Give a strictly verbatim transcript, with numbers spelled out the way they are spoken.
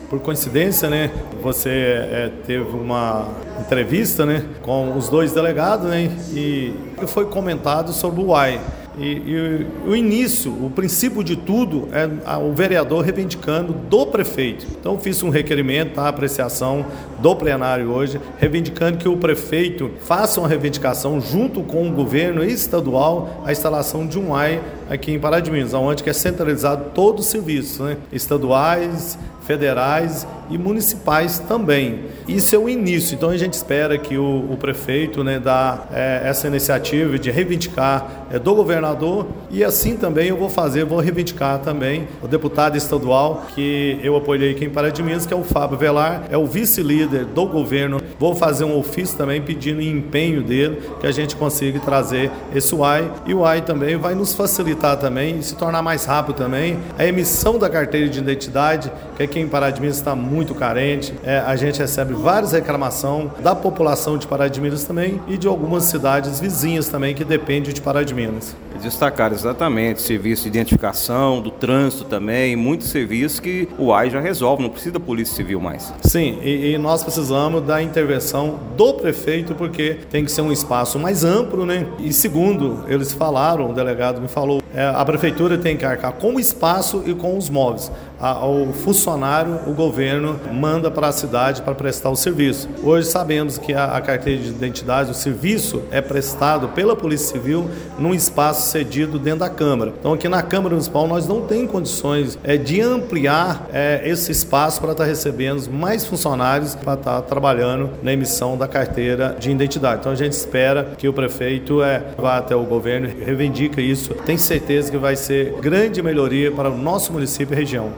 Por coincidência, né, você é, teve uma entrevista, né, com os dois delegados, né, e foi comentado sobre o U A I. E, e o início, o princípio de tudo é o vereador reivindicando do prefeito. Então fiz um requerimento, tá, apreciação do plenário hoje, reivindicando que o prefeito faça uma reivindicação junto com o governo estadual a instalação de um U A I aqui em Pará de Minas, onde que é centralizado todos os serviços, né, estaduais, federais e municipais também. Isso é o início, então a gente espera que o, o prefeito, né, dá é, essa iniciativa de reivindicar é, do governador, e assim também eu vou fazer, vou reivindicar também o deputado estadual que eu apoiei aqui em Pará de Minas, que é o Fábio Velar, é o vice-líder do governo. Vou fazer um ofício também pedindo empenho dele, que a gente consiga trazer esse U A I, e o U A I também vai nos facilitar também e se tornar mais rápido também a emissão da carteira de identidade, que aqui em Pará de Minas está muito carente. É, a gente recebe várias reclamações da população de Pará de Minas também e de algumas cidades vizinhas também que dependem de Pará de Minas. Destacar exatamente serviço de identificação, do trânsito também, muitos serviços que o U A I já resolve, não precisa da Polícia Civil mais. Sim, e, e nós precisamos da intervenção do prefeito, porque tem que ser um espaço mais amplo, né? E segundo, eles falaram, o delegado me falou, é, a prefeitura tem que arcar com o espaço e com os móveis. A, o funcionário, o governo, manda para a cidade para prestar o serviço. Hoje sabemos que a, a carteira de identidade, o serviço é prestado pela Polícia Civil num espaço cedido dentro da Câmara. Então aqui na Câmara Municipal nós não temos condições é, de ampliar é, esse espaço para estar recebendo mais funcionários para estar trabalhando na emissão da carteira de identidade. Então a gente espera que o prefeito é, vá até o governo e reivindica isso. Tem certeza que vai ser grande melhoria para o nosso município e região.